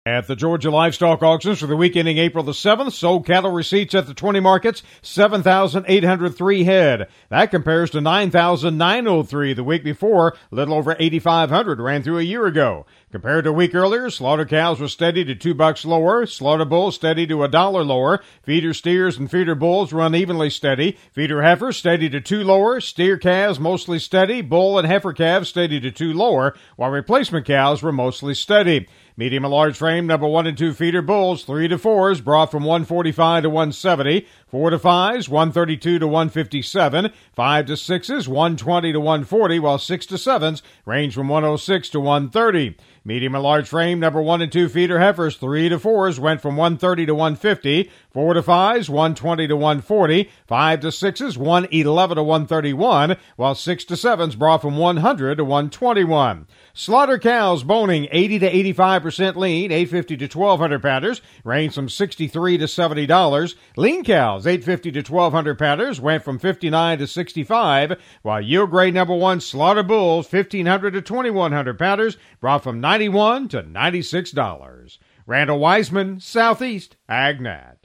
At the Georgia Livestock Auctions for the week ending April the 7th, sold cattle receipts at the 20 markets, 7,803 head. That compares to 9,903 the week before. A little over 8,500 ran through a year ago. Compared to a week earlier, slaughter cows were steady to $2 lower, slaughter bulls steady to $1 lower, feeder steers and feeder bulls were unevenly steady, feeder heifers steady to $2 lower, steer calves mostly steady, bull and heifer calves steady to $2 lower, while replacement cows were mostly steady. Medium and large frame number 1 and 2 feeder bulls, 3 to 4s brought from 145 to 170, 4 to 5s 132 to 157, 5 to 6s 120 to 140, while 6 to 7s range from 106 to 130. Medium and large frame number 1 and 2 feeder heifers, 3 to 4s went from 130 to 150, 4 to 5s 120 to 140, 5 to 6s 111 to 131, while 6 to 7s brought from 100 to 121. Slaughter cows boning 80 to 85% lean, 850 to 1,200 pounders, range from $63 to $70. Lean cows, 850 to 1,200 pounders, went from $59 to $65, while yield grade number 1 slaughter bulls, 1,500 to 2,100 pounders, brought from $91 to $96. Randall Wiseman, Southeast AgNet.